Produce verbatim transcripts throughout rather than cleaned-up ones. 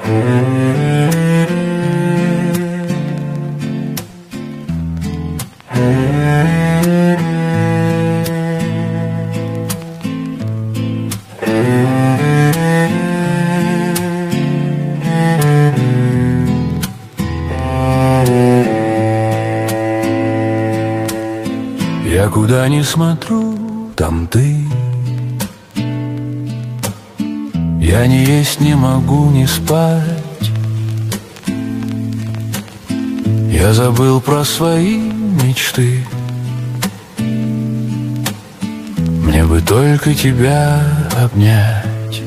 Я куда ни смотрю, там ты. Я ни есть не могу, не спать. Я забыл про свои мечты. Мне бы только тебя обнять.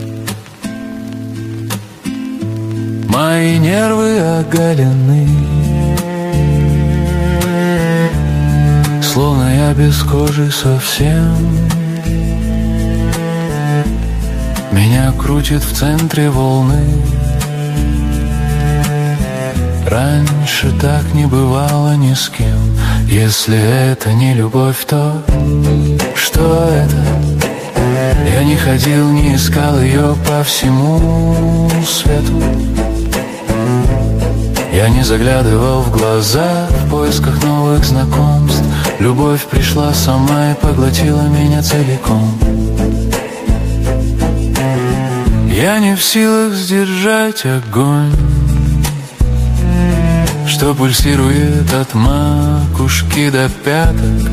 Мои нервы оголены, словно я без кожи совсем. Меня крутит в центре волны. Раньше так не бывало ни с кем. Если это не любовь, то что это? Я не ходил, не искал ее по всему свету. Я не заглядывал в глаза в поисках новых знакомств. Любовь пришла сама и поглотила меня целиком. Я не в силах сдержать огонь, что пульсирует от макушки до пяток.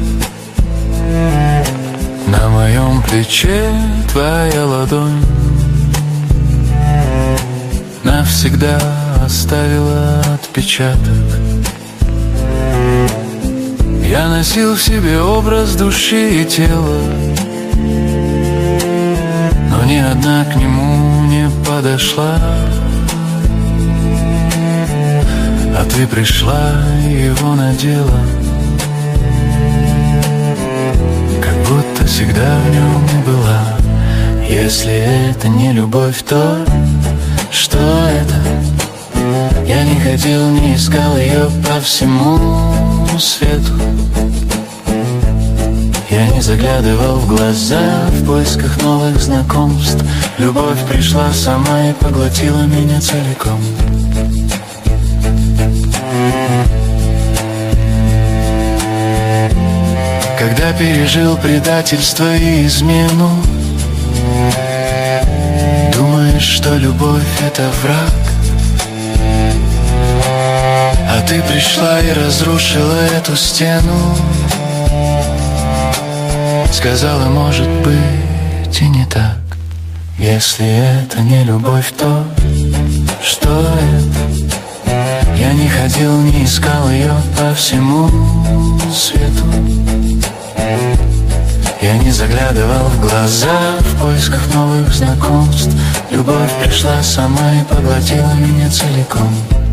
На моем плече твоя ладонь навсегда оставила отпечаток. Я носил в себе образ души и тела, но ни одна к нему не подошла. А ты пришла и его надела, как будто всегда в нем и была. Если это не любовь, то что это? Я не ходил, не искал ее по всему свету. Я не заглядывал в глаза в поисках новых знакомств. Любовь пришла сама и поглотила меня целиком. Когда пережил предательство и измену, думаешь, что любовь — это враг, а ты пришла и разрушила эту стену. Сказала, может быть, и не так. Если это не любовь, то что это? Я не ходил, не искал ее по всему свету. Я не заглядывал в глаза в поисках новых знакомств. Любовь пришла сама и поглотила меня целиком.